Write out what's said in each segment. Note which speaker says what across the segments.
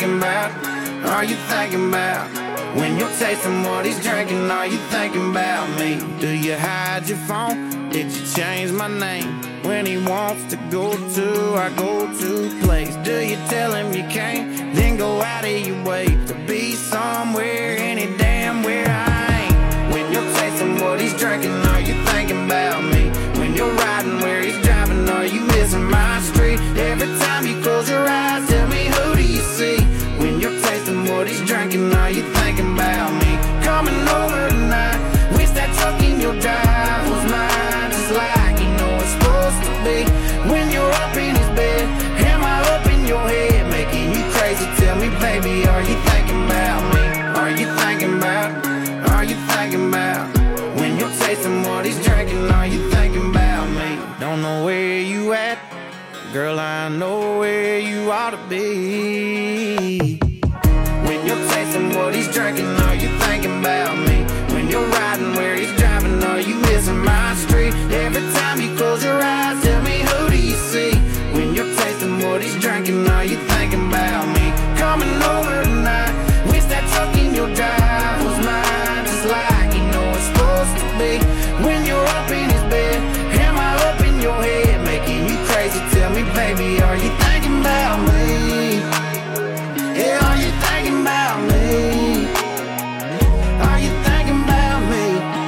Speaker 1: thinking about? Are you thinking about? When you're tasting what he's drinking, are you thinking about me? Do you hide your phone? Did you change my name? When he wants to go to our go-to place, do you tell him you can't? Then go out of your way to be somewhere, any damn where I ain't. When you're tasting what he's drinking, are you thinking about me? When you're riding where he's driving, are you missing my street? Every time you close your eyes, tell me who do you see? When you're tasting what he's drinking, are you thinking about me? Coming over tonight, wish that truck in your drive was mine, just like you know it's supposed to be. When you're up in his bed, am I up in your head, making you crazy? Tell me, baby, are you thinking about me? Are you thinking about? Are you thinking about? When you're tasting what he's drinking, are you thinking about me? Don't know where you at, girl, I know where you ought to be. When you're tasting what he's drinking, are you thinking about me? When you're riding where he's driving, are you missing my street? Every time you close your eyes, tell me who do you see? When you're tasting what he's drinking, are you thinking about me? Coming over tonight, wish that truck in your drive was mine, just like you know it's supposed to be. When you're up in his bed, am I up in your head, making you crazy? Tell me, baby, are you thinking about me? Yeah, are you thinking about me? Are you thinking about me?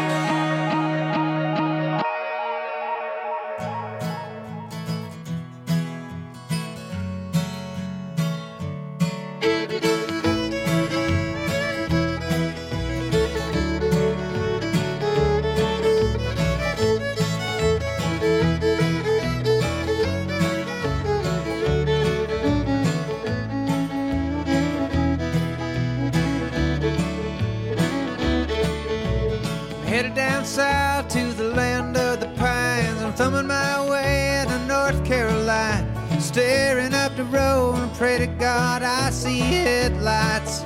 Speaker 2: Headed down south to the land of the pines. I'm thumbing my way to North Carolina, staring up the road and pray to God I see headlights.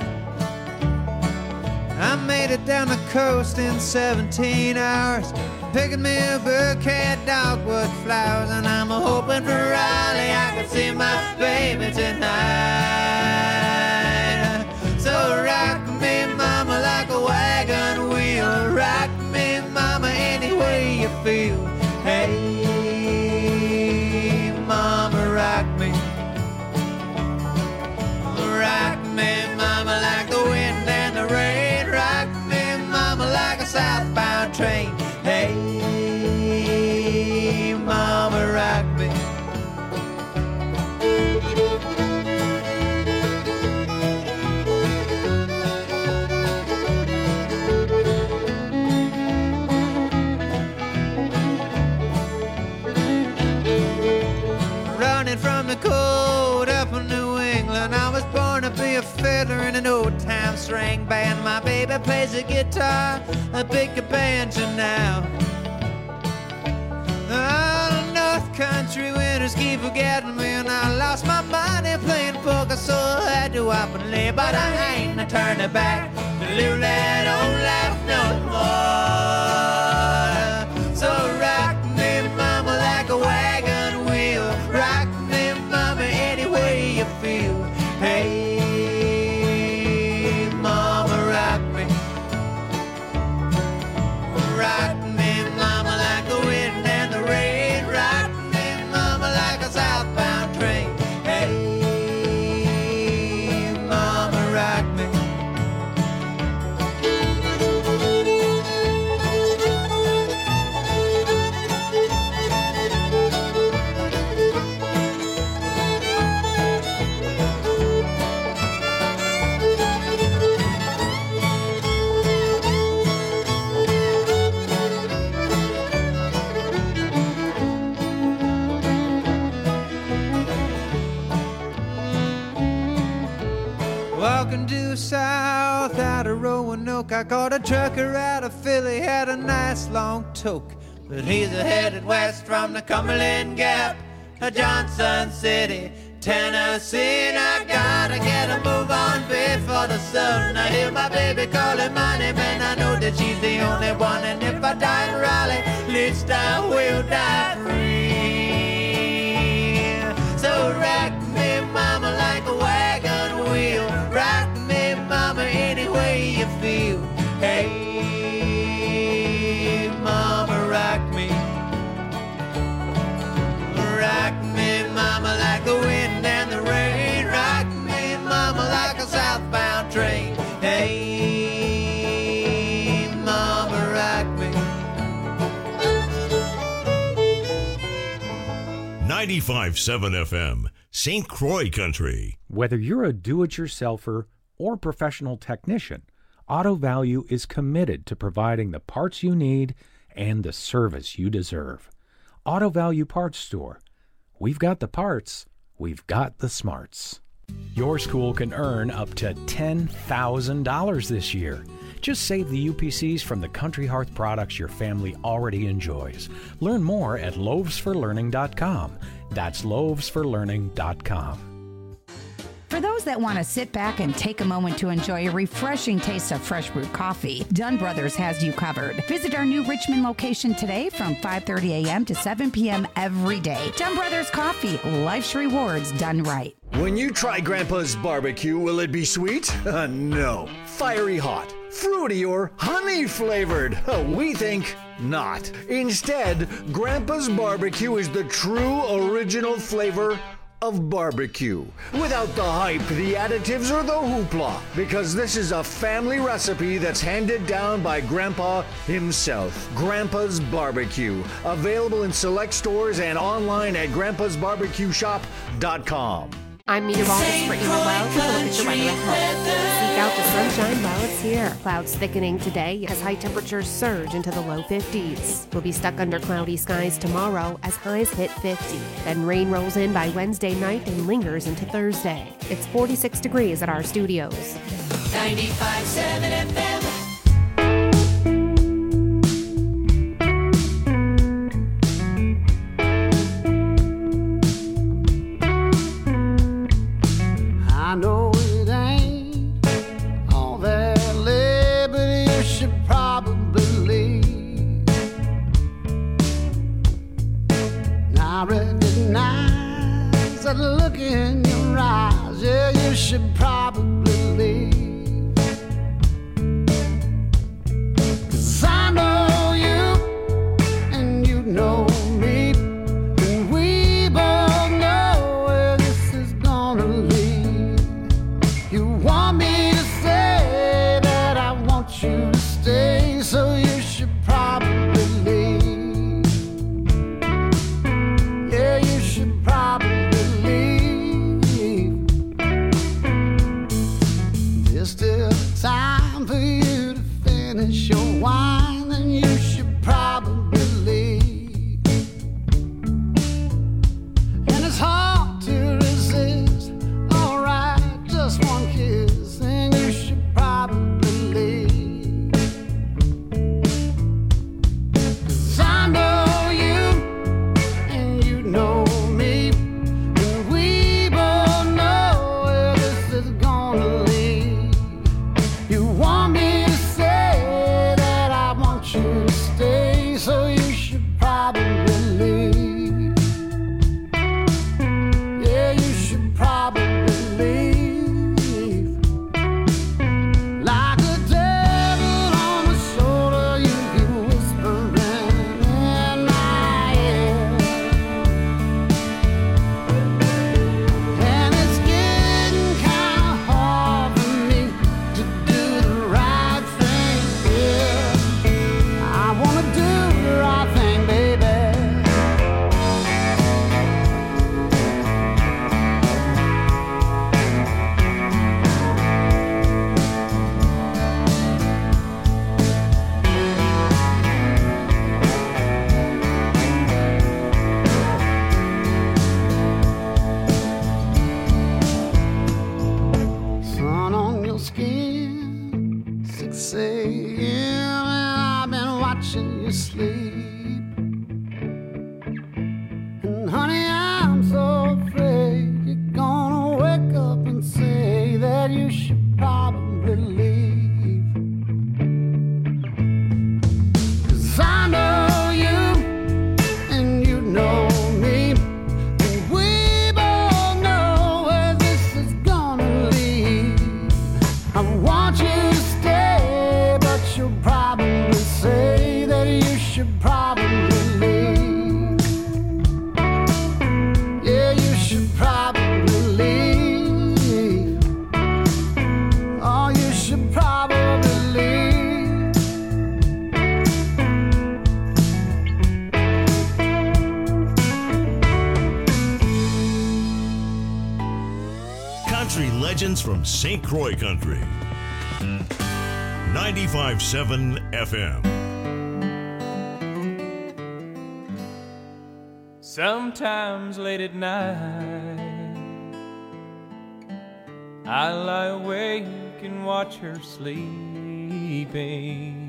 Speaker 2: I made it down the coast in 17 hours, picking me a bouquet of dogwood flowers, and I'm hoping for Raleigh I can see my baby tonight. So rock me, mama, like a wagon wheel. Rock me, mama, any way you feel. Hey, mama, rock me. Rock me, mama, like the wind and the rain. Rock me, mama, like a southbound train. Hey, mama, rock me. From the cold up in New England, I was born to be a fiddler in an old-time string band. My baby plays the guitar, I pick a banjo now. Oh, North Country winters keep forgetting me, and I lost my money playing poker, so I had to up and lay. But I ain't turning back to live that old life no more. So rock me, mama, like a wagon wheel. Rock me, mama, any way you feel. Hey, mama, rock me. Rock me, mama, like the wind and the rain. Rock me, mama, like a southbound train. Hey, mama, rock me. Walking due south out of Roanoke, I caught a trucker out of Philly, had a nice long toke. But he's headed west from the Cumberland Gap, Johnson City, Tennessee. And I gotta get a move on before the sun. I hear my baby calling my name, and I know that she's the only one. And if I die in Raleigh, at least I will die free. So rock me, mama, like a wagon wheel.
Speaker 3: 95.7 FM, St. Croix Country.
Speaker 4: Whether you're a do-it-yourselfer or professional technician, Auto Value is committed to providing the parts you need and the service you deserve. Auto Value Parts Store. We've got the parts. We've got the smarts. Your school can earn up to $10,000 this year. Just save the UPCs from the Country Hearth products your family already enjoys. Learn more at loavesforlearning.com. That's loavesforlearning.com.
Speaker 5: For those that want to sit back and take a moment to enjoy a refreshing taste of fresh brewed coffee, Dunn Brothers has you covered. Visit our new Richmond location today from 5:30 a.m. to 7 p.m. every day. Dunn Brothers Coffee, life's rewards done right.
Speaker 6: When you try Grandpa's barbecue, will it be sweet? No. Fiery hot, fruity, or honey flavored? We think not. Instead, Grandpa's barbecue is the true original flavor of barbecue, without the hype, the additives, or the hoopla, because this is a family recipe that's handed down by Grandpa himself. Grandpa's Barbecue, available in select stores and online at grandpasbarbecueshop.com.
Speaker 7: I'm meteorologist Brittany Noel with a look at your weather ahead. Seek out the sunshine while it's here. Clouds thickening today as high temperatures surge into the low 50s. We'll be stuck under cloudy skies tomorrow as highs hit 50. Then rain rolls in by Wednesday night and lingers into Thursday. It's 46 degrees at our studios.
Speaker 8: 95.7 FM.
Speaker 9: I know it ain't all that lit, but you should probably leave. I recognize that look in your eyes, yeah, you should probably leave. 'Cause I know you, and you know me, and we both know where this is gonna lead. You want me to say that I want you to stay, so you should probably leave. Yeah, you should probably leave. There's still time for you to finish your wine, and you should probably leave. And it's hard to resist. Alright, just one kiss, and you should probably leave. 'Cause I know you, and you know me, and we both know where this is gonna lead. You want me to say that I want you to stay, so you should probably leave. Yeah, you should probably leave. Like a devil on my shoulder, you keep whispering in my ear. And it's getting kinda hard for me to do the right thing here. I wanna do the right thing, baby. Sun on your skin, 6 a.m. and I've been watching you sleep. And honey, I'm so afraid you're gonna wake up and say that you should probably leave. 'Cause I know you, and you know me, and we both know where this is gonna lead. I want you to stay, but you'll probably say that you should probably leave. Yeah, you should probably leave. Oh, you should probably leave.
Speaker 3: legends from St. Croix Country. 95.7 FM.
Speaker 8: Sometimes late at night, I lie awake and watch her sleeping.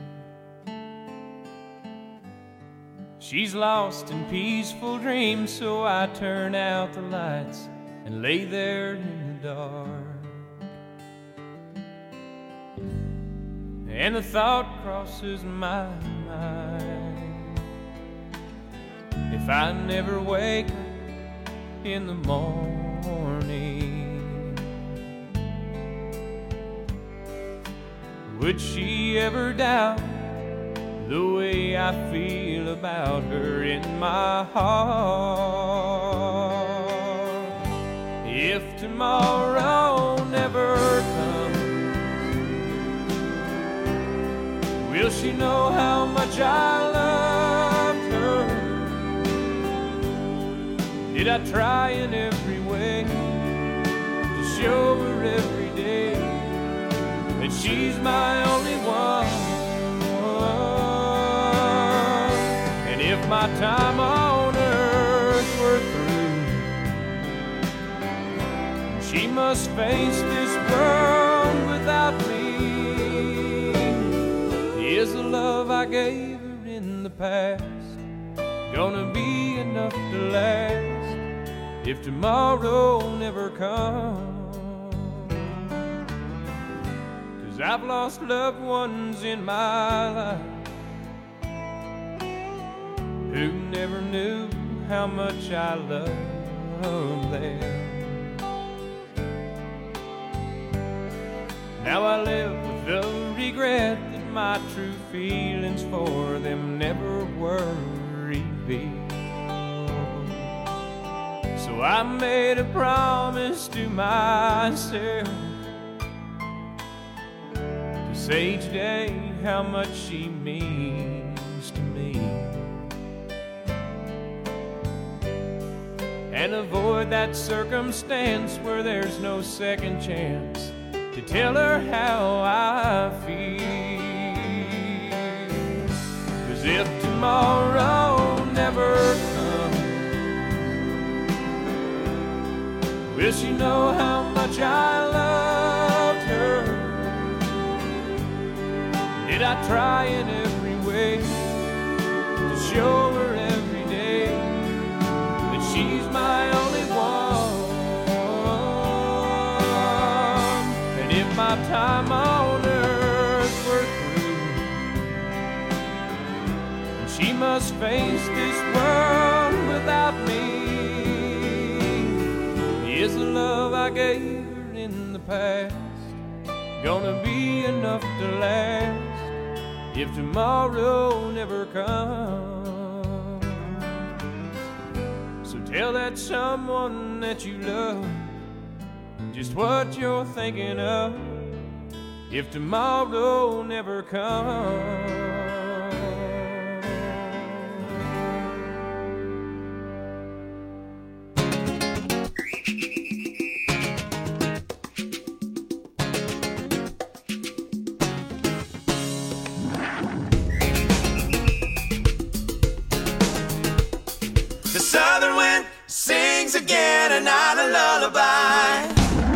Speaker 8: She's lost in peaceful dreams, so I turn out the lights and lay there in the dark. And the thought crosses my mind, if I never wake up in the morning, would she ever doubt the way I feel about her in my heart? If tomorrow never comes, will she know how much I loved her? Did I try in every way to show her every day that she's my only one? And if my time on earth were through, she must face this world without me. Is the love I gave her in the past gonna be enough to last if tomorrow never comes? 'Cause I've lost loved ones in my life who never knew how much I loved them. Now I live with the regret that my true feelings for them never were revealed. So I made a promise to myself to say each day how much she means to me, and avoid that circumstance where there's no second chance to tell her how I feel. 'Cause if tomorrow never comes, will she know how much I loved her? Did I try in every way to show her every day that she's my only one? And if my time on earth were through, she must face this world without me. Is the love I gave her in the past gonna be enough to last if tomorrow never comes? So tell that someone that you love just what you're thinking of if tomorrow never comes.
Speaker 1: The southern wind sings again a night a lullaby.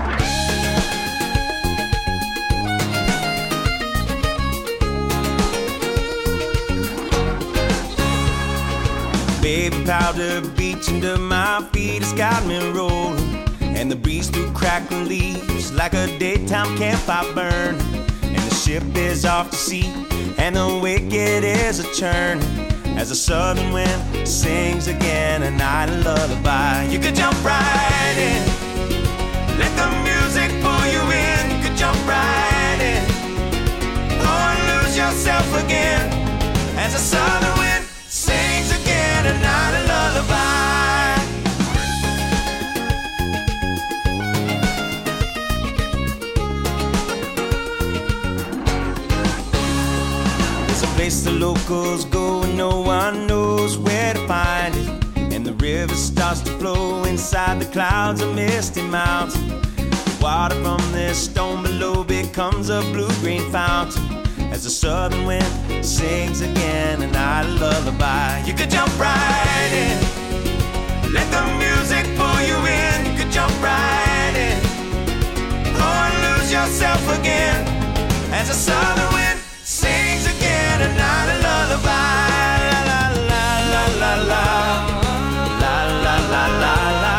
Speaker 1: Baby powder beach under my feet has got me rolling, and the breeze through crackling leaves like a daytime campfire burn. And the ship is off to sea, and the wicked is a churn, as the southern wind sings again a night a lullaby. You could jump right in, let the music pull you in. You could jump right in, or lose yourself again, as the southern wind sings again a night a lullaby. There's a place the locals go and no one knows where to find it, and the river starts to flow inside the clouds of misty mountains.
Speaker 10: Water from this stone below becomes a blue-green fountain as the southern wind sings again a night lullaby. You could jump right in, let the music pull you in. You could jump right in, or lose yourself again as the southern wind sings again a night lullaby. La la la la la la la la la la.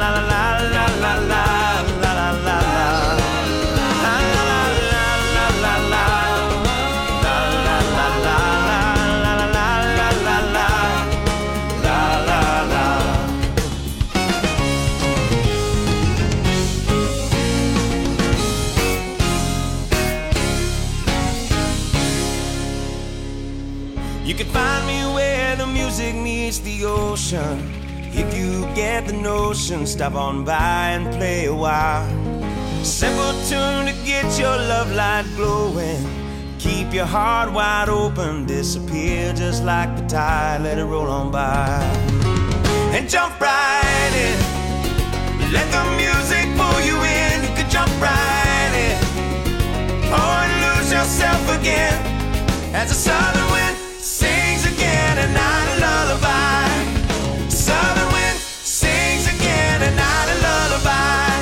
Speaker 10: You can find me where the music meets the ocean. If you get the notion, stop on by and play a while. Simple tune to get your love light glowing. Keep your heart wide open, disappear just like the tide, let it roll on by. And jump right in, let the music pull you in. You can jump right in, or lose yourself again as the southern wind sings again a night lullaby. Southern wind sings again a night lullaby.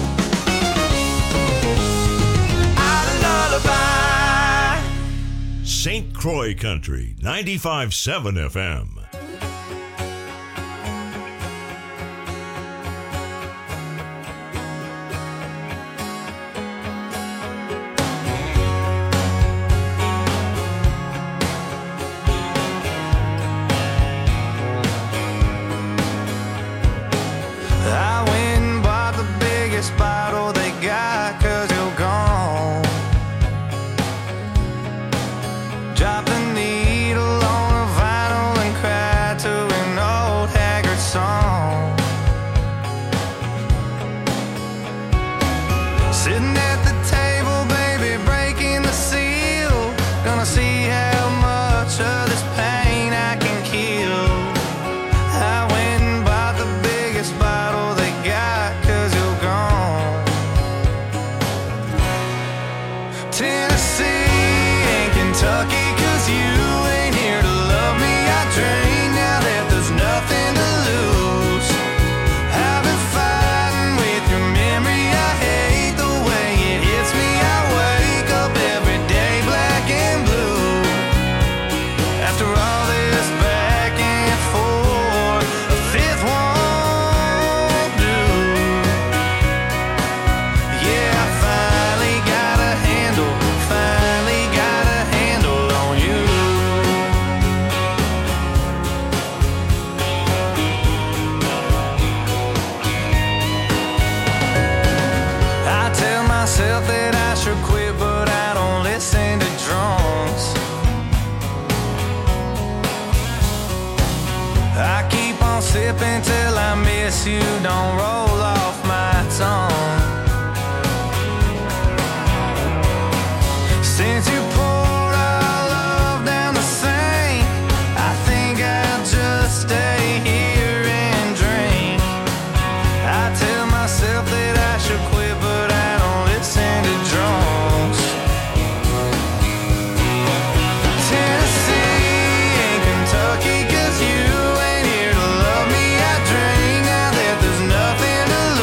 Speaker 10: A lullaby.
Speaker 3: St. Croix Country, 95.7 FM.
Speaker 1: Bottle they got, 'cause you're gone. Drop the needle on a vinyl and cry to an old haggard song. Sitting at the table, baby, breaking the seal. Gonna see how much of this pain I can kill. I went and bought the biggest bottle they got, 'cause you're gone. Tennessee and Kentucky, 'cause you ain't here to love me. I drink now that there's nothing to lose. I've been fighting with your memory. I hate the way it hits me. I wake up every day black and blue. After all this back and forth, a fifth won't do. Yeah, I finally got a handle on you. I tell myself that I should quit, but I don't listen to drunks. I keep on sipping till I miss you, don't roll off my tongue. Since you poured our love down the sink, I think I'll just stay here and drink. I tell myself that I should quit, but I don't listen to drunks. Tennessee and Kentucky, 'cause you ain't here to love me. I drink now that there's nothing to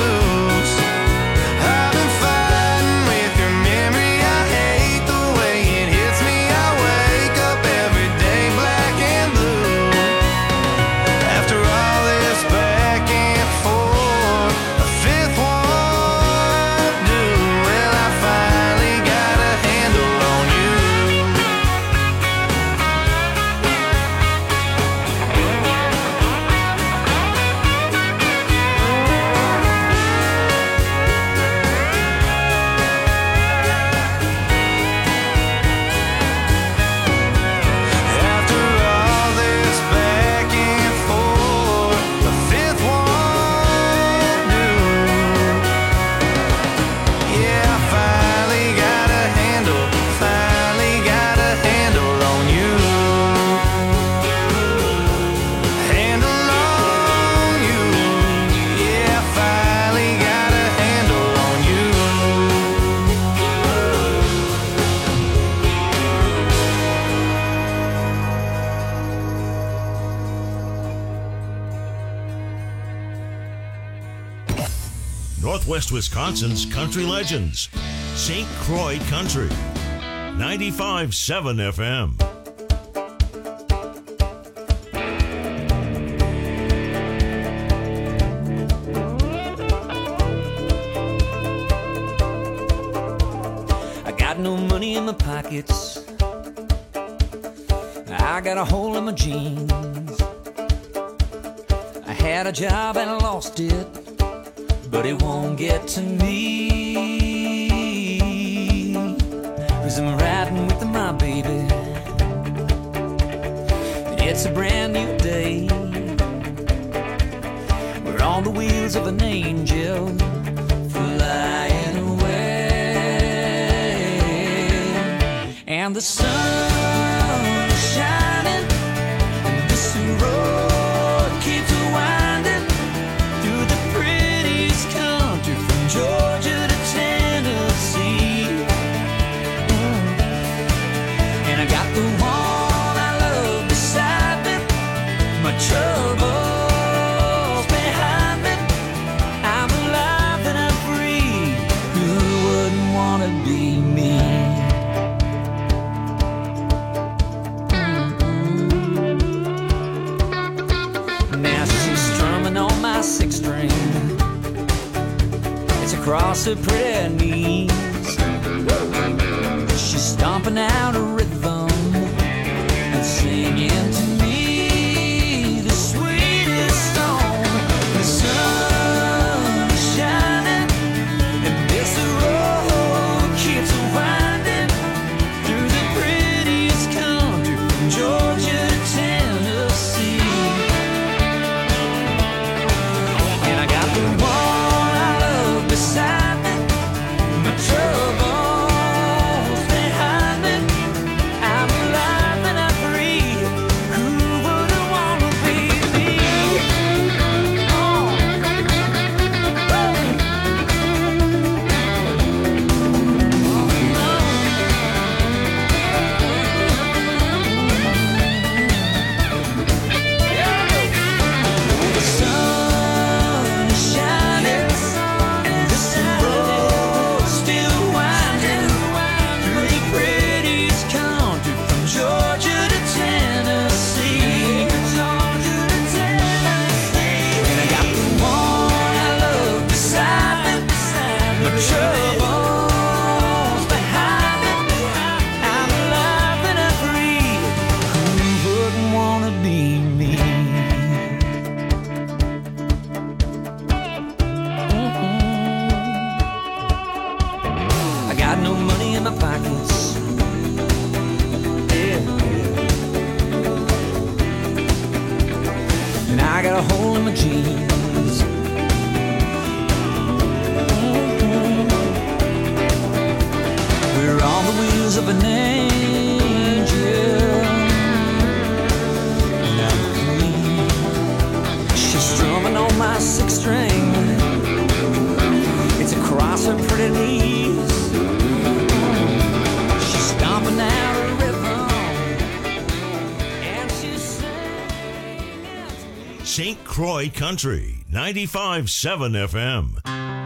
Speaker 3: Northwest Wisconsin's country legends. St. Croix Country. 95.7 FM.
Speaker 11: I got no money in my pockets. I got a hole in my jeans. I had a job and I lost it, but it won't get to me, 'cause I'm riding with my baby. It's a brand new day. We're on the wheels of an angel flying away, and the sun is shining, and this road keeps winding through the prettiest country from Georgia to Tennessee. And I got the one I love beside me, my troubles behind me. I'm alive and I'm free. Who wouldn't want to be me? Now she's strumming on my six string. It's across her pretty knees. She's stomping out a rhythm and singing to me the sweetest song. The sun is shining and this road keeps winding through the prettiest country from Georgia to Tennessee. And I got the one I love beside me, my troubles behind me. I'm alive and I'm free. Who wouldn't want to be me? The sun is shining and this road's still winding through the prettiest country from Georgia to Tennessee. And I got the one I love beside me, my troubles behind me. I'm alive and I'm free. Who wouldn't want to be me? I got no money in my pockets. Yeah. And I got a hole in my jeans. We're on the wheels of an angel. And I'm clean. She's strumming on my six string. It's across her pretty knees. She's stomping out a rhythm, and she's singing.
Speaker 3: St. Croix Country. 95.7 FM.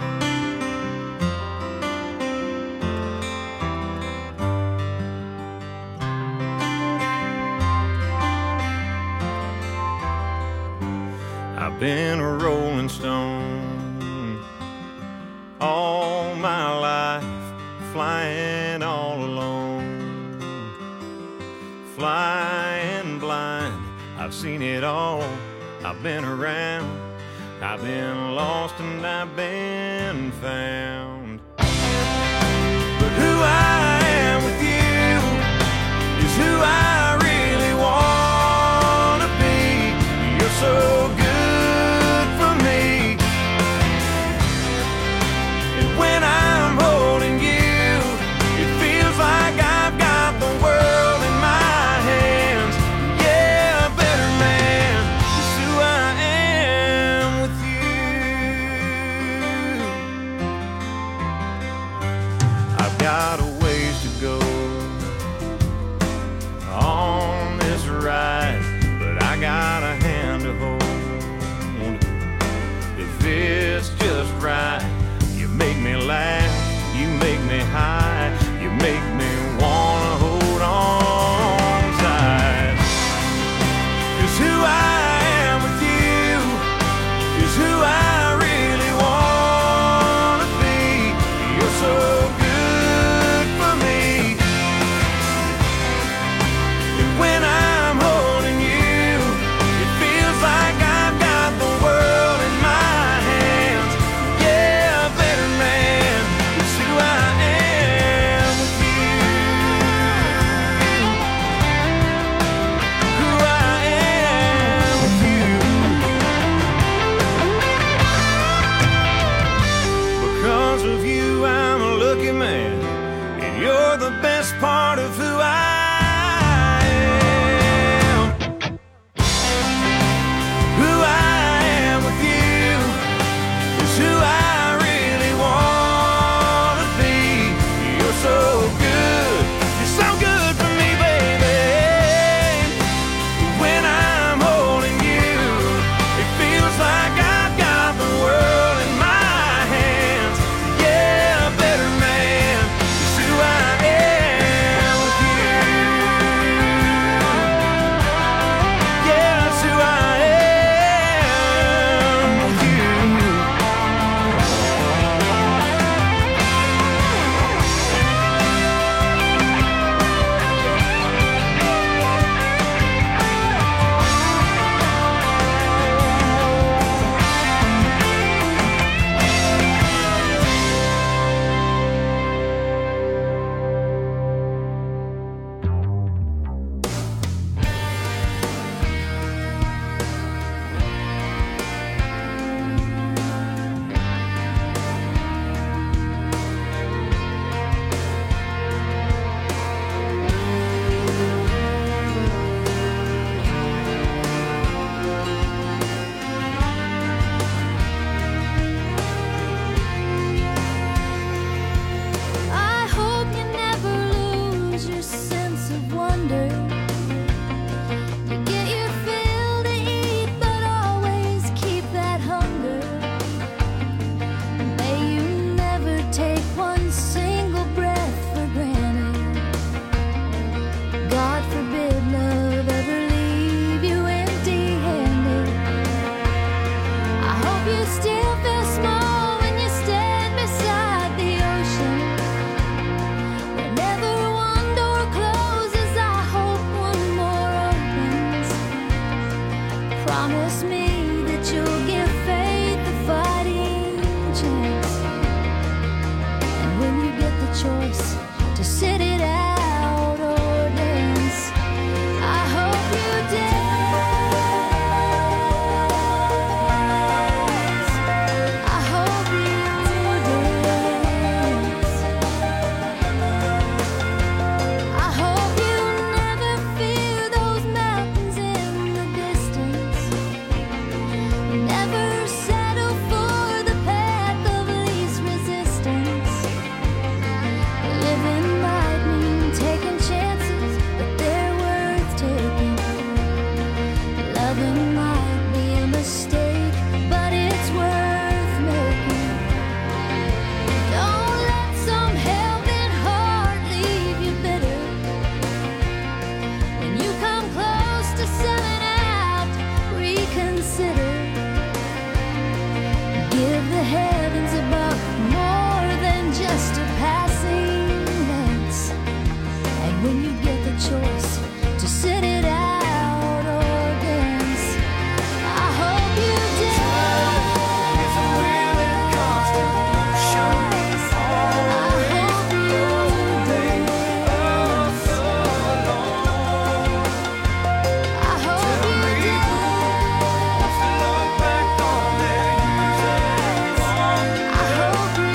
Speaker 8: I've been a rolling stone all my life, flying all alone, flying blind. I've seen it all. I've been around. I've been lost and I've been found. But who I am with you is who I really want to be. You're so good for me. And when I'm holding you, it feels like I've got the world in my hands. Yeah, a better man is who I am with you. I've got a ways to go
Speaker 12: Promise me that you'll give faith a fighting chance. And when you get the choice to sit it out or dance, I hope you dance. I hope you dance. I hope you never fear those mountains in the distance. Never settle for the path of least resistance. Living might mean taking chances, but they're worth taking. Loving might be a mistake, but it's worth making. Don't let some hell-bent heart leave you bitter. When you come close to selling out, reconsider. Give the heavens above more than just a passing glance. And when you get the choice to sit it out or dance, I hope you dance.
Speaker 10: It's a will and constant motion.
Speaker 12: I hope you dance.
Speaker 10: So long.
Speaker 12: I hope you dance.
Speaker 10: To look back on their years have gone.
Speaker 12: I hope you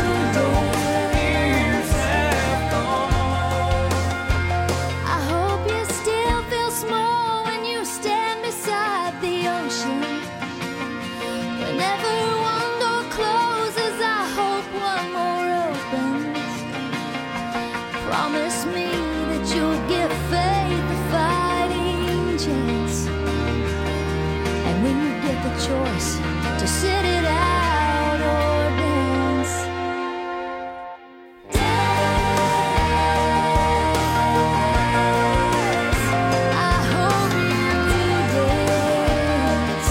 Speaker 10: Years have gone.
Speaker 12: I hope you still feel small when you stand beside the ocean. Whenever one door closes, I hope one more opens. Promise me that you'll give faith a fighting chance. And when you get the choice to sit it out or dance, I hope you dance.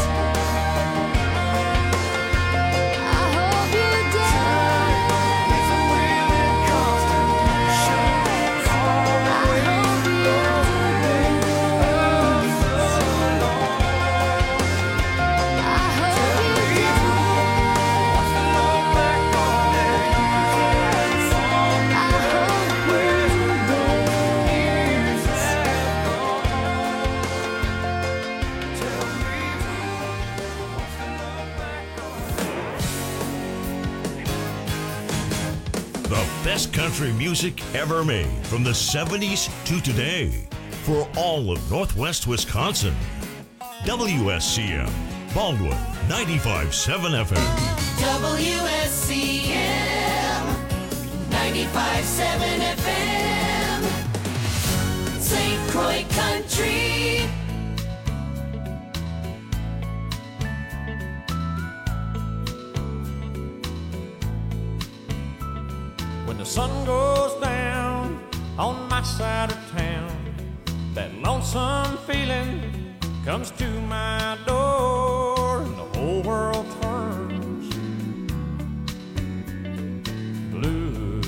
Speaker 12: I hope you dance.
Speaker 10: It's a will and constant motion.
Speaker 12: I hope you dance.
Speaker 10: So long.
Speaker 12: I hope you dance.
Speaker 10: To look back on their years have gone.
Speaker 12: I hope you dance.
Speaker 10: Years have gone. Tell me who wants to look back on.
Speaker 3: The best country music ever made from the 70s to today for all of Northwest Wisconsin. WSCM, Baldwin 95.7 FM.
Speaker 1: WSCM 95.7 FM St. Croix Country.
Speaker 8: When the sun goes down on my side of town, that lonesome feeling comes to my door, and the whole world turns blue.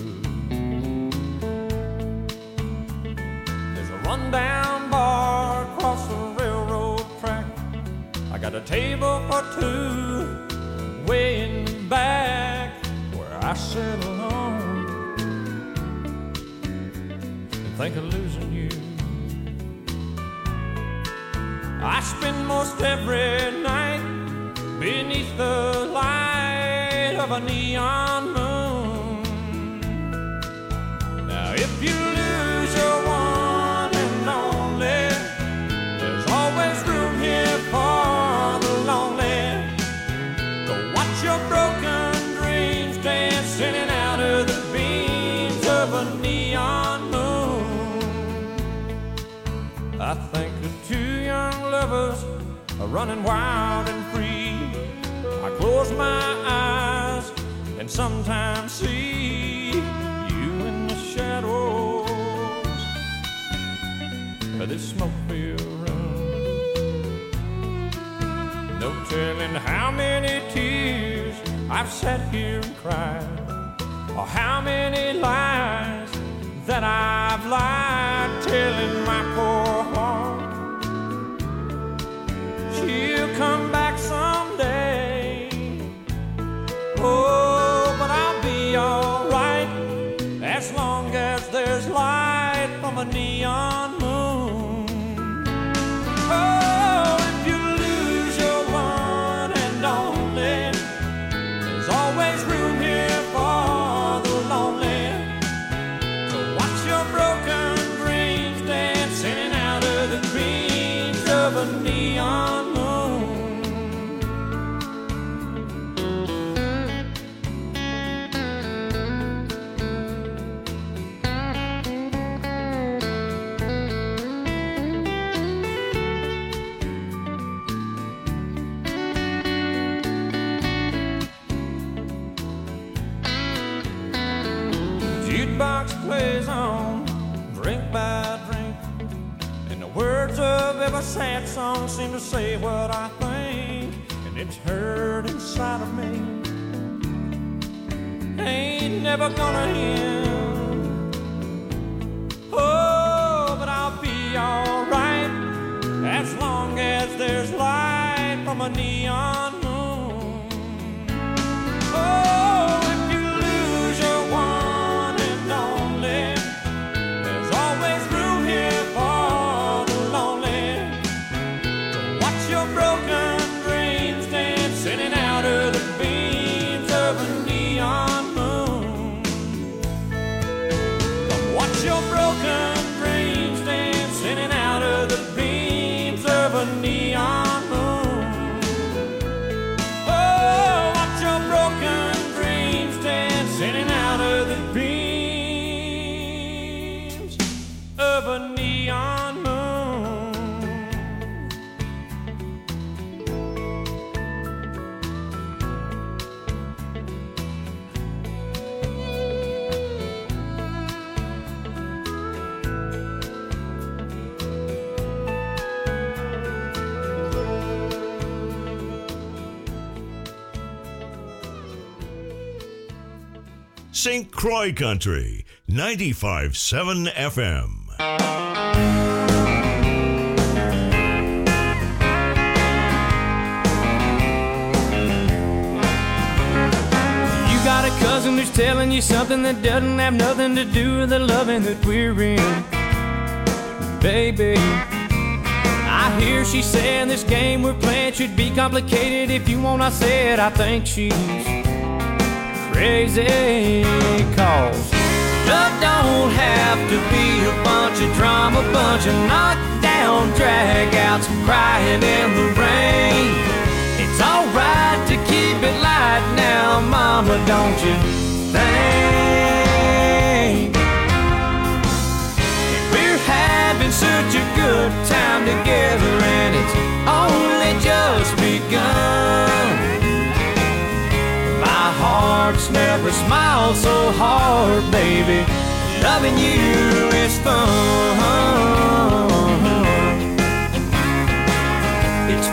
Speaker 8: There's a rundown bar across the railroad track. I got a table for two way in the back where I sit alone and think of losing you. I spend most every night beneath the light of a neon moon. Now if you lose your one and only, there's always room here for the lonely. Go watch your broken dreams dance in and out of the beams of a neon moon. I think of two young lovers are running wild and free. I close my eyes and sometimes see you in the shadows of this smoke-filled room. No telling how many tears I've sat here and cried, or how many lies that I've lied, telling my poor heart she'll
Speaker 11: of a neon moon. Jukebox plays on, drink by drink, and the words of every sad song seem to say what I think, and it's heard inside of me. Ain't never gonna end. Oh, but I'll be alright as long as there's light from a neon moon. Oh, if you lose your one and only, there's always room here for the lonely. So watch your broken dreams dancing out of the beams of a neon moon. Come watch your broken dreams dancing out of the beams of a neon moon. Oh, watch your broken dreams dancing out of the beams of a neon moon.
Speaker 3: St. Croix Country, 95.7 FM.
Speaker 11: You got a cousin who's telling you something that doesn't have nothing to do with the loving that we're in. Baby, I hear she saying this game we're playing should be complicated. If you want, I said I think she's crazy, cause love don't have to be a bunch of drama, bunch of knockdown dragouts crying in the rain. It's alright to keep it light now, mama, don't you think? We're having such a good time together and it's only just begun. My heart's never smiled so hard, baby. Loving you is fun. It's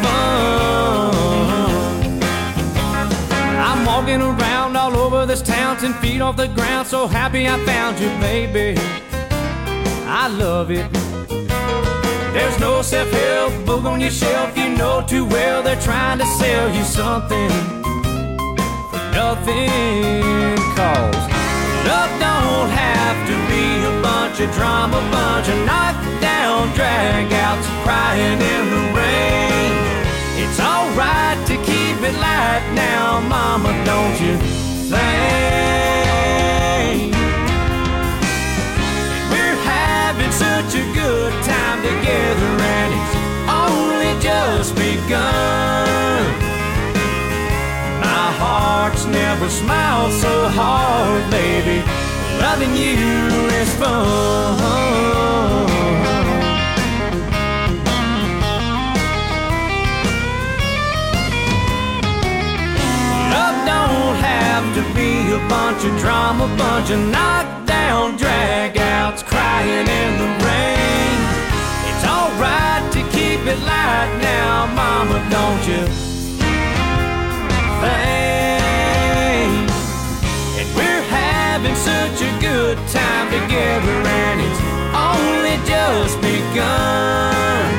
Speaker 11: fun. I'm walking around all over this town, 10 feet off the ground, so happy I found you, baby. I love it. There's no self-help book on your shelf, you know too well they're trying to sell you something. Nothing, cause love don't have to be a bunch of drama, bunch of knockdown dragouts crying in the rain. It's alright to keep it light now, mama, don't you think? We're having such a good time together and it's only just begun. My heart's never smiled so hard, baby. Loving you is fun. Love don't have to be a bunch of drama, bunch of knockdown dragouts crying in the rain. It's alright to keep it light now, mama, don't you think? And we're having such a good time together and it's only just begun.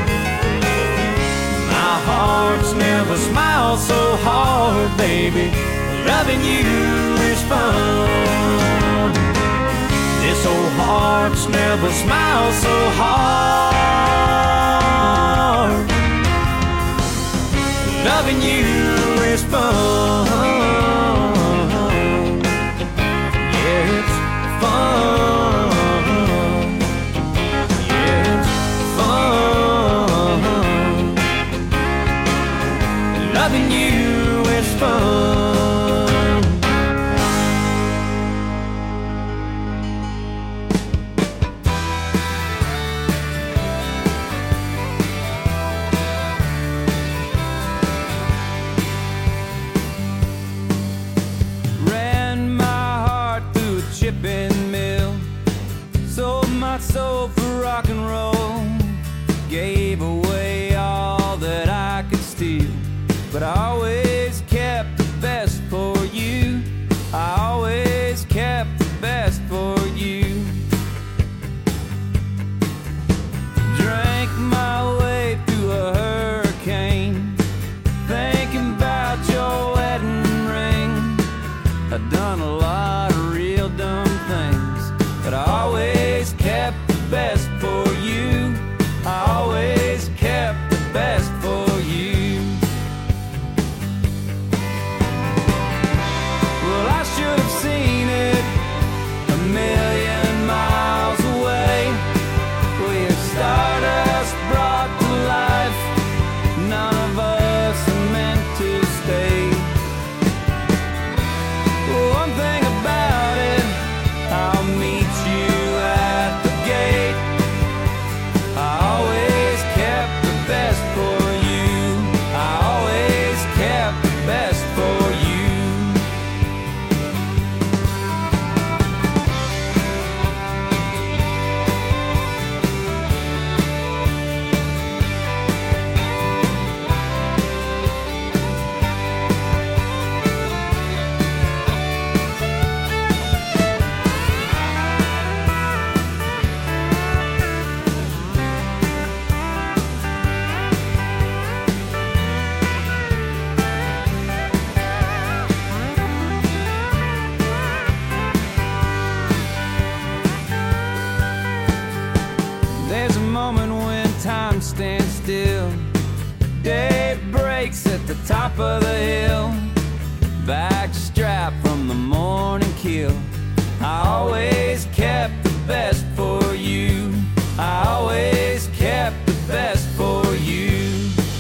Speaker 11: My heart's never smiled so hard, baby. Loving you is fun. This old heart's never smiled so hard. Loving you is fun. Yeah, it's fun. Yeah, it's fun.
Speaker 8: stand still. Day breaks at the top of the hill. Backstrap from the morning kill. I always kept the best for you. I always kept the best for you.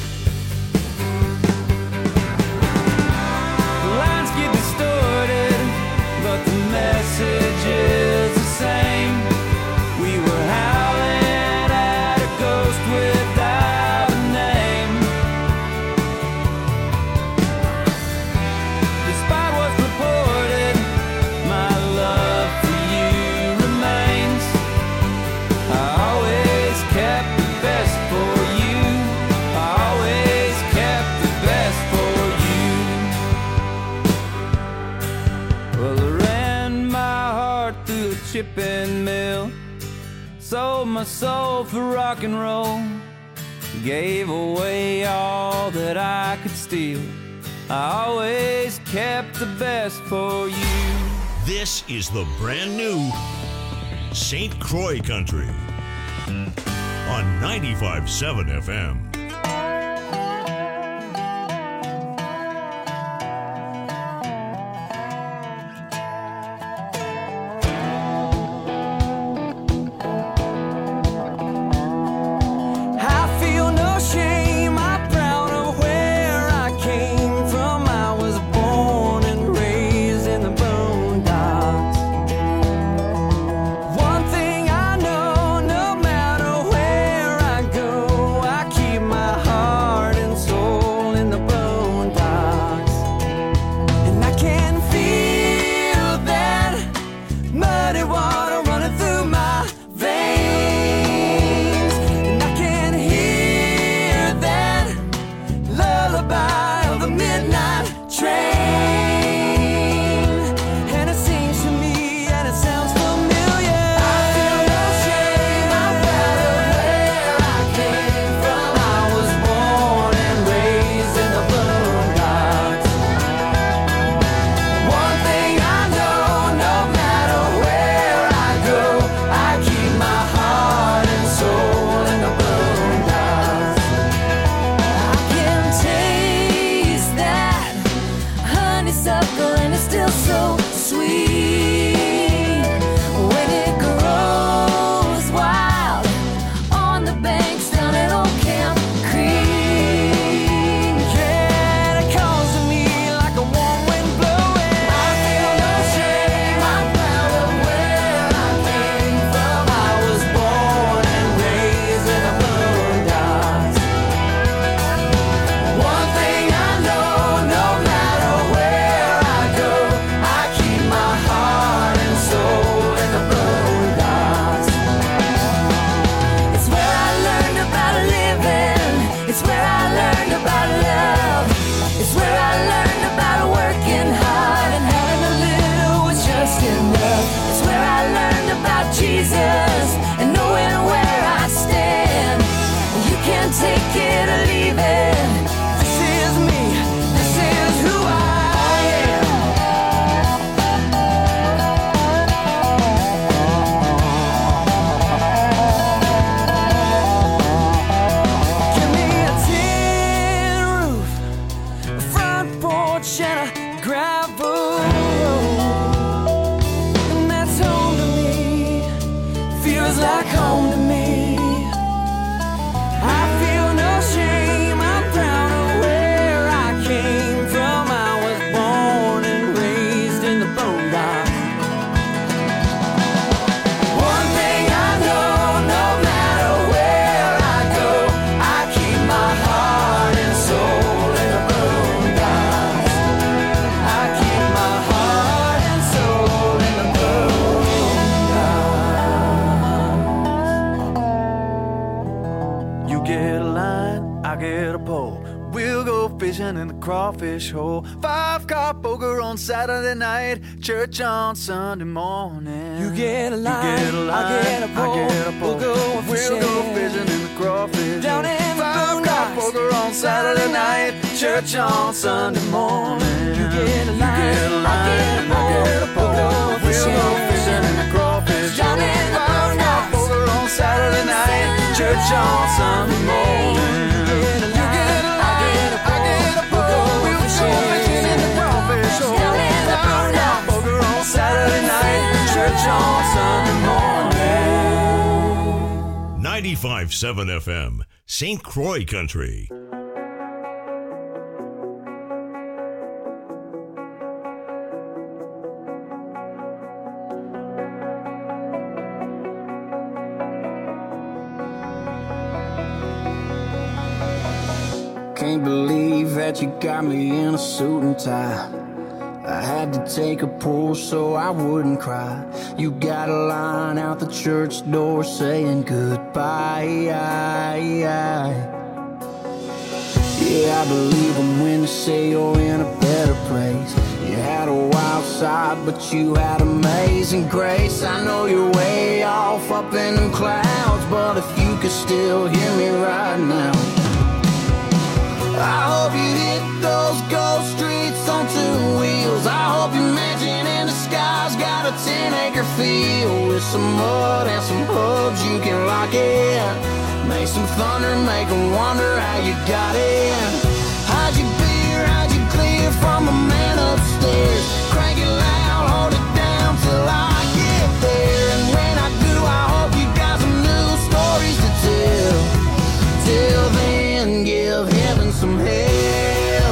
Speaker 8: The lines get distorted, but the message is the same. We were howling at a ghost without a name. Despite what's reported, my love for you remains. I always kept the best for you. I always kept the best for you. Well, I ran my heart through a chipping mill. Sold my soul for rock and roll. Gave away all that I could steal. I always kept the best for you.
Speaker 3: This is the brand new St. Croix Country on 95.7 FM.
Speaker 8: I feel no shame, I'm proud of where I came from. I was born and raised in the boondocks. One thing I know, no matter where I go, I keep my heart and soul in the boondocks. And I can feel that muddy water running through my veins. And I can hear that lullaby of the midnight train. And it sings to me and it sounds familiar. I feel no shame, I'm proud of where I came from. I was born and raised in the boondocks. One thing I know, no matter where I go, I keep my heart and soul in the boondocks. I can taste that honeysuckle and it's still so sweet when it grows wild on the banks down at Old Camp Creek. Yeah, it calls to me like a warm wind blowing. I feel no shame, I'm proud of where I came from. I was born and raised in the boondocks. One thing I know, no matter where I go, I keep my heart and soul in the boondocks. It's where I learned about living. It's where I learned about love. It's where I learned about working hard and having a little was just enough. It's where I learned about Jesus and knowing where I stand. You can take it or leave it. This is me. This is who I am. Give me a tin roof, a front porch and a gravel road, and that's home to me. Feels like home to me. I feel no shame, I'm proud of where I came from. I was born and raised in the boondocks. One thing I know, no matter where I go, I keep my heart and soul in the boondocks. I keep my heart and soul in the boondocks. You get a line, I get a pole. We'll go fishing in the crawfish hole. 5-car poker on Saturday night, church on Sunday morning. You get a line, I get a pole. We'll go fishing in the crawfish down in the 5-car poker on Saturday night, church on Sunday morning. You get a line, I get a pole. We'll go fishing in the crawfish down in the 5-car poker on
Speaker 10: Saturday night, church on Sunday morning. You get a line, I get a pole. We'll go fishing in the crawfish hole. Poker on Saturday night, church on Sunday morning.
Speaker 3: 95.7 FM, St. Croix Country.
Speaker 13: Can't believe that you got me in a suit and tie. I had to take a pull so I wouldn't cry. You got a line out the church door saying goodbye. Yeah, I believe them when they say you're in a better place. You had a wild side, but you had amazing grace. I know you're way off up in them clouds, but if you could still hear me right now, I hope you hit those ghost streets on two wheels. I hope your mansion in the sky's got a 10-acre field with some mud and some hubs you can lock in. Make some thunder, make them wonder how you got in. How'd you beer, how'd you clear from a man upstairs? Crank it loud, hold it down till I get there. And when I do, I hope you got some new stories to tell. Till then, give heaven some hell.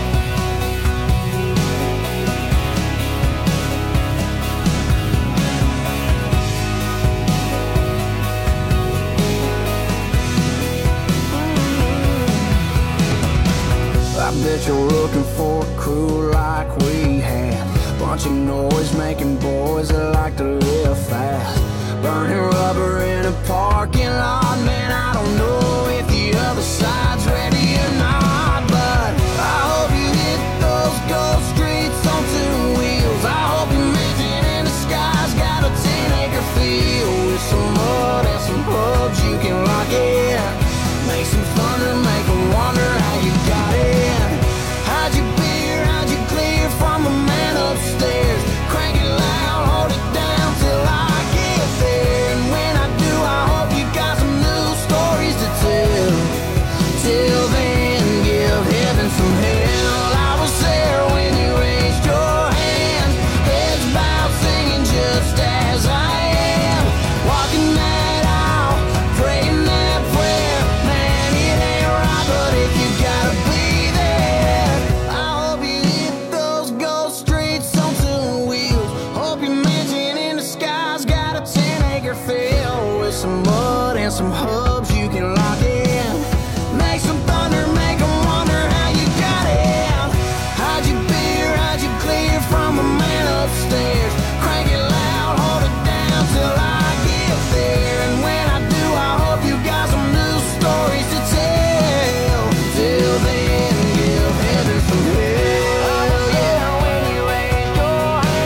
Speaker 13: I bet you're looking for a crew like we had. Bunch of noise-making boys that like to live fast. Burning rubber in a parking lot. Man, I don't know if the other side's ready or not, but I hope you hit those ghost streets on two wheels. I hope your mansion in the sky's got a 10-acre field with some mud and some hubs you can lock in. Make some thunder, make them wonder how you got in. How'd you beer, how'd you clear from a man upstairs? Crank it loud, hold it down till I get there. And when I do, I hope you got some new stories to tell. Till then, give heaven some hell. I was there when you raised your hand, heads bowed, singing just as I am. Walking that aisle, praying that prayer. Man, it ain't right, but if you gotta be there, I hope you hit those ghost streets on two wheels. Hope your mansion in the sky's got a 10-acre field with some mud and some hubs you can lock in. Make some thunder, make them wonder how you got in. How'd you beer, how'd you clear from a man upstairs? Crank it loud, hold it down till I get there. And when I do, I hope you got some new stories to tell. Till then, give heaven some hell. Yeah, when you raise your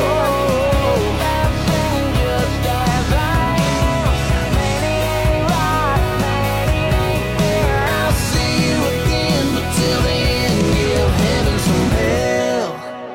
Speaker 13: hand, I'm singing just as I am. Man, it ain't right, man, it ain't fair. I'll see you again, but till then, give heaven some hell.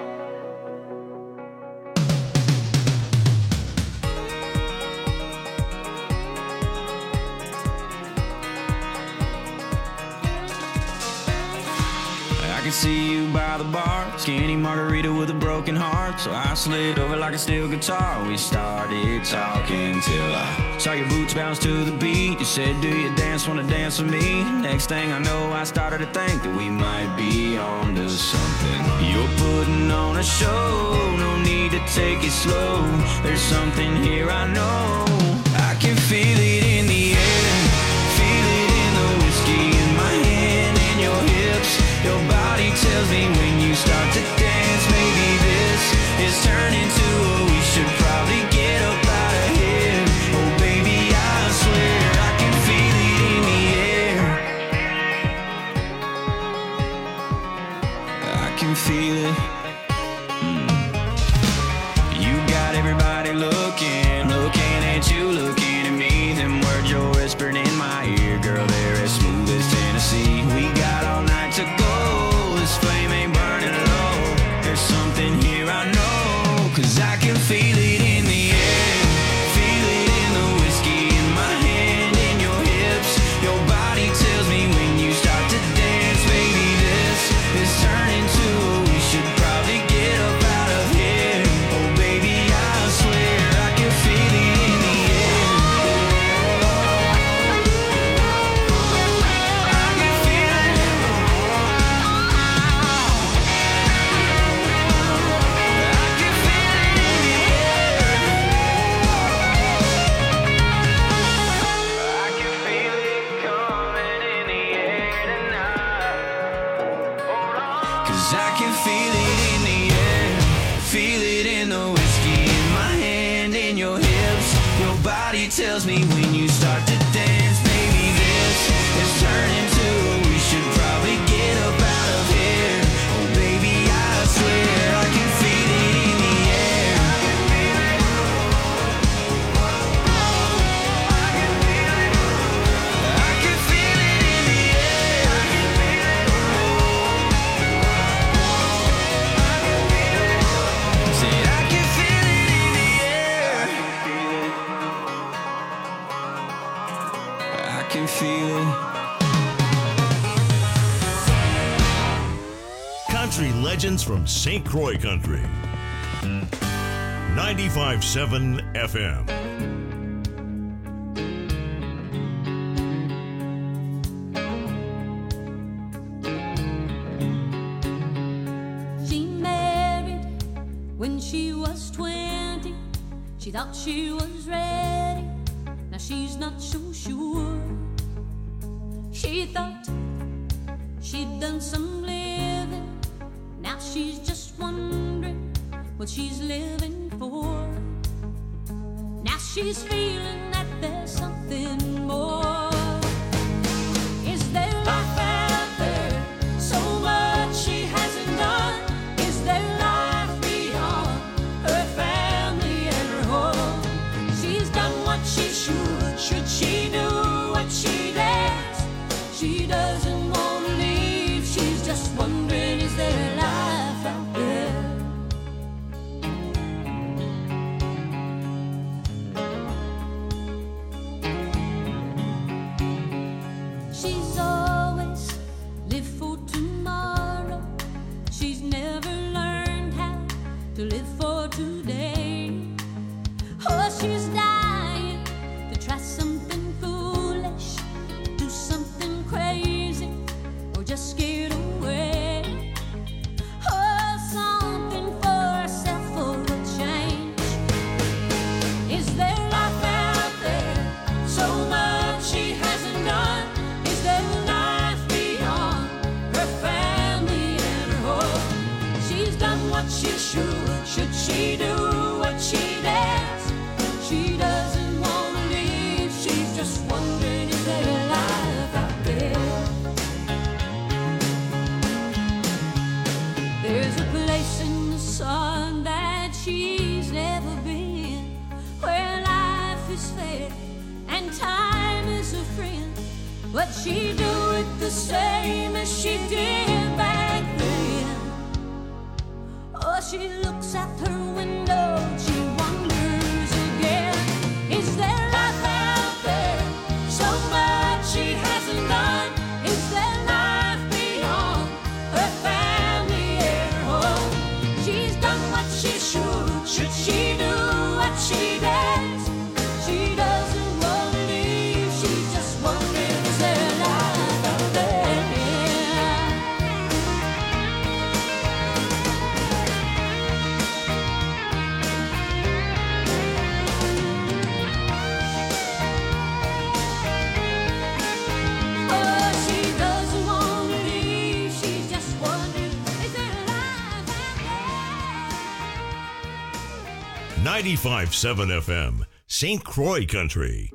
Speaker 10: I can see you by the bar, skinny margarita with a broken heart. So I slid over like a steel guitar. We started talking till I saw your boots bounce to the beat. You said, do you dance, wanna dance with me? Next thing I know, I started to think that we might be on to something. You're putting on a show, no need to take it slow. There's something here I know. I can feel it in the air, feel it in the whiskey in my hand and your hips. Your body tells me when you start to dance, maybe this is turning to a we should probably get up out of here. Oh baby, I swear I can feel it in the air. I can feel it. You got everybody looking, looking at you, looking at me. Them words you're whispering in my ear, girl, they're as smooth as Tennessee. We got all night to go, this flame ain't burning low. There's something here I know, 'cause I can feel it in the air, feel it in the whiskey in my hand
Speaker 1: tells me when you start to dance, baby, this is turning to we should probably get up out of here. Oh, baby, I swear I can feel it in the air. I can feel it in the air. Said I can feel it in the air. I can feel it.
Speaker 3: Country legends from St. Croix Country. 95.7 FM.
Speaker 12: She married when she was 20. She thought she was ready. Now she's not so sure. She thought she'd done some living. Now she's just wondering what she's living for. Now she's feeling that there's something more. Is there life out there? So much she hasn't done. Is there life beyond her family and her home? She's done what she should. Should she do what she dares? She doesn't want to leave. She's just wondering, is there life out there? She's always lived for tomorrow. She's never learned how to live for today. Oh, she's dying to try something foolish, do something crazy, or just get away. Oh, something for herself for a change. Is there life out there? So much she hasn't done. Is there life beyond her family and her home? She's done what she should. Should she do what she dares? She doesn't want to leave. She's just wondering, is there life out there? There's a place in the sun that she's never been, where life is fair and time is a friend. But she do it the same as she did back then. Oh, she looks out her window, she wonders again. Is there life out there? So much she hasn't done. Is there life beyond her family and her home? She's done what she should. Should she do what she dares? She doesn't want to leave. She's just wondering, is there life out there?
Speaker 3: 95.7 FM, St. Croix Country.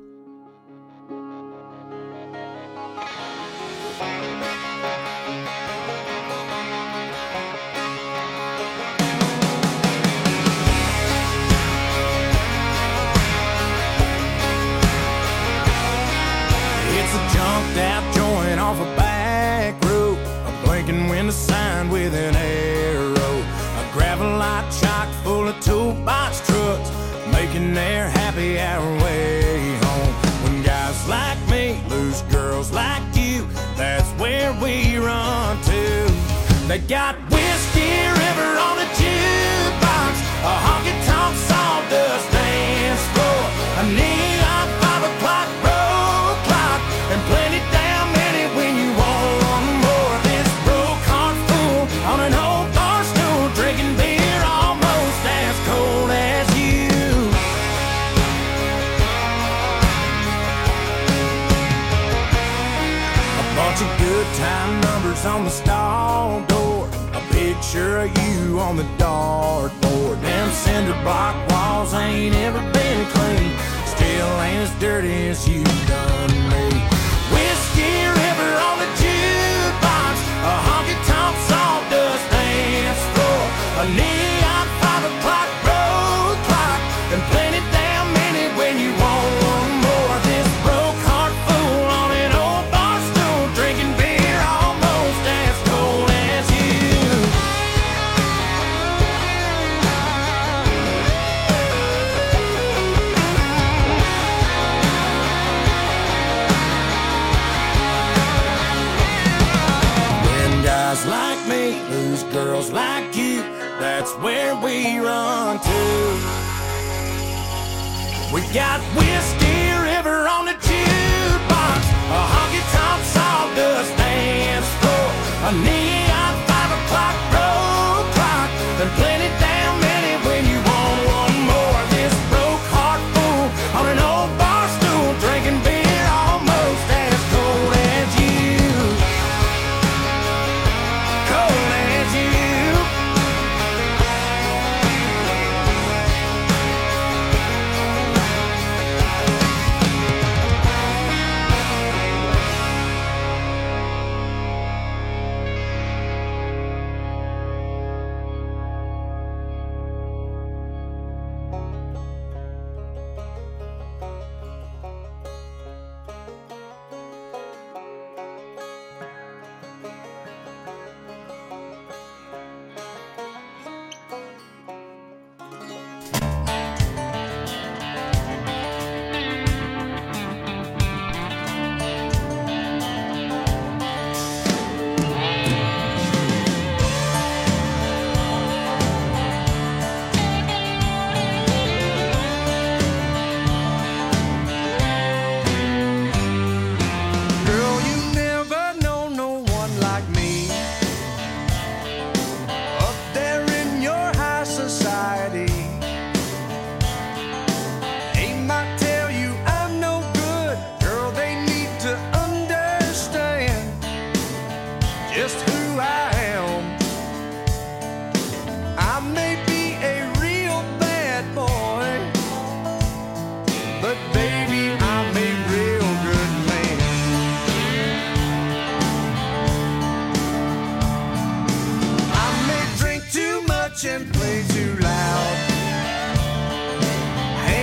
Speaker 11: It's a junked out joint off a back road, a blinking window sign with an arrow, a gravelite chock full of toolbox trucks, making their happy hour way home. When guys like me lose girls like you, that's where we run to. They got Whiskey River on the jukebox, a honky-tonk sawdust dance floor, a neon 5 o'clock road clock, and plenty damn many when you want more. This broke heart fool on an old bar stool, drinking beer almost as cold as you. A bunch of good time numbers on the stall door, a picture of you on the dartboard. Them cinder block walls ain't ever been clean, still
Speaker 1: still ain't as dirty as you done me. Whiskey River on the jukebox, a honky-tonk sawdust dance floor, a neon 5 o'clock road clock, and plenty damn minute when you want one more. This broke heart fool on an old bar stool, drinking beer almost as cold as you. When guys like me lose girls like you, that's where we run to. We got Whiskey River on the jukebox, a honky-tonk sawdust dance floor, a neon 5 o'clock road clock, and plenty damn minute when you want one more. This broke heart fool on an old bar stool, drinking beer almost as cold as you. Cold as you. Girl, you never know no one like me. Up there in your high society, they might tell you I'm no good. Girl, they need to understand just who I am. I may be a real bad boy, but baby, I'm a real good man. I may drink too much and play too loud.